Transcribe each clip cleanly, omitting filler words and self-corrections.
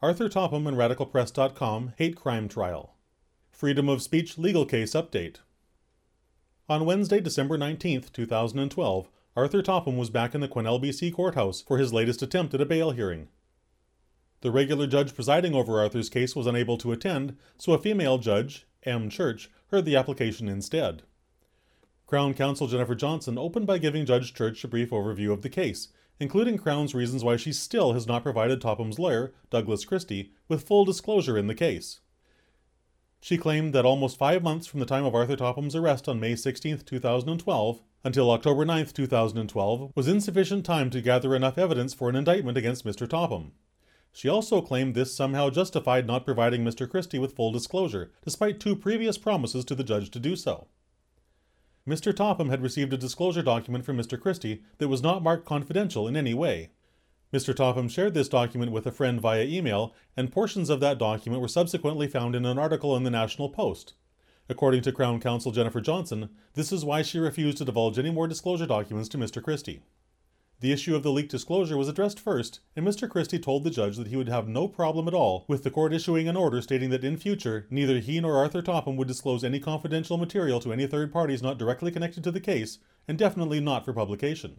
Arthur Topham and RadicalPress.com hate crime trial. Freedom of speech legal case update. On Wednesday, December 19, 2012, Arthur Topham was back in the Quesnel, BC courthouse for his latest attempt at a bail hearing. The regular judge presiding over Arthur's case was unable to attend, so a female judge, M. Church, heard the application instead. Crown Counsel Jennifer Johnson opened by giving Judge Church a brief overview of the case, including Crown's reasons why she still has not provided Topham's lawyer, Douglas Christie, with full disclosure in the case. She claimed that almost 5 months from the time of Arthur Topham's arrest on May 16, 2012, until October 9, 2012, was insufficient time to gather enough evidence for an indictment against Mr. Topham. She also claimed this somehow justified not providing Mr. Christie with full disclosure, despite 2 previous promises to the judge to do so. Mr. Topham had received a disclosure document from Mr. Christie that was not marked confidential in any way. Mr. Topham shared this document with a friend via email, and portions of that document were subsequently found in an article in the National Post. According to Crown Counsel Jennifer Johnson, this is why she refused to divulge any more disclosure documents to Mr. Christie. The issue of the leaked disclosure was addressed first, and Mr. Christie told the judge that he would have no problem at all with the court issuing an order stating that in future, neither he nor Arthur Topham would disclose any confidential material to any third parties not directly connected to the case, and definitely not for publication.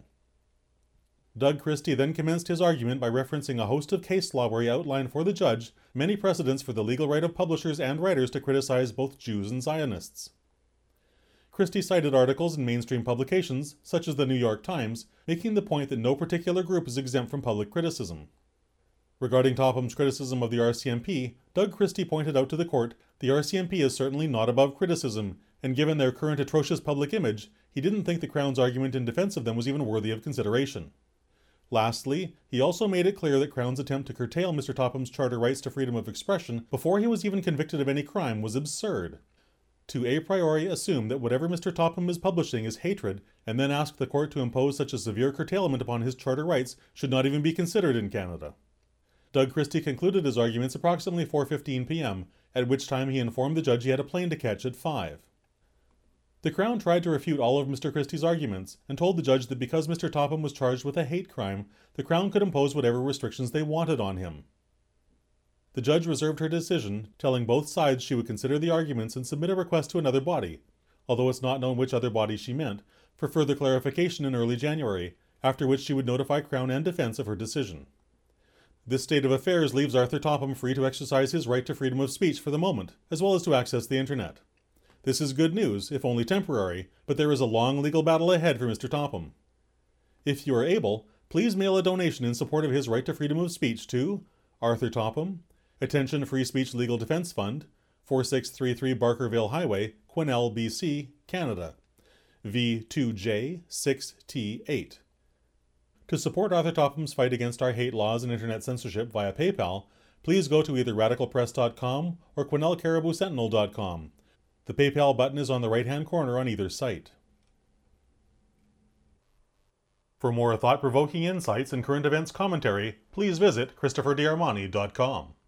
Doug Christie then commenced his argument by referencing a host of case law where he outlined for the judge many precedents for the legal right of publishers and writers to criticize both Jews and Zionists. Christie cited articles in mainstream publications, such as the New York Times, making the point that no particular group is exempt from public criticism. Regarding Topham's criticism of the RCMP, Doug Christie pointed out to the court the RCMP is certainly not above criticism, and given their current atrocious public image, he didn't think the Crown's argument in defense of them was even worthy of consideration. Lastly, he also made it clear that Crown's attempt to curtail Mr. Topham's charter rights to freedom of expression before he was even convicted of any crime was absurd. To a priori assume that whatever Mr. Topham is publishing is hatred, and then ask the court to impose such a severe curtailment upon his charter rights should not even be considered in Canada. Doug Christie concluded his arguments approximately 4:15 p.m., at which time he informed the judge he had a plane to catch at 5. The Crown tried to refute all of Mr. Christie's arguments, and told the judge that because Mr. Topham was charged with a hate crime, the Crown could impose whatever restrictions they wanted on him. The judge reserved her decision, telling both sides she would consider the arguments and submit a request to another body, although it's not known which other body she meant, for further clarification in early January, after which she would notify Crown and defense of her decision. This state of affairs leaves Arthur Topham free to exercise his right to freedom of speech for the moment, as well as to access the internet. This is good news, if only temporary, but there is a long legal battle ahead for Mr. Topham. If you are able, please mail a donation in support of his right to freedom of speech to Arthur Topham, Attention Free Speech Legal Defense Fund, 4633 Barkerville Highway, Quesnel, BC, Canada, V2J6T8. To support Arthur Topham's fight against our hate laws and internet censorship via PayPal, please go to either RadicalPress.com or QuesnelCaribouSentinel.com. The PayPal button is on the right-hand corner on either site. For more thought-provoking insights and current events commentary, please visit ChristopherDiarmani.com.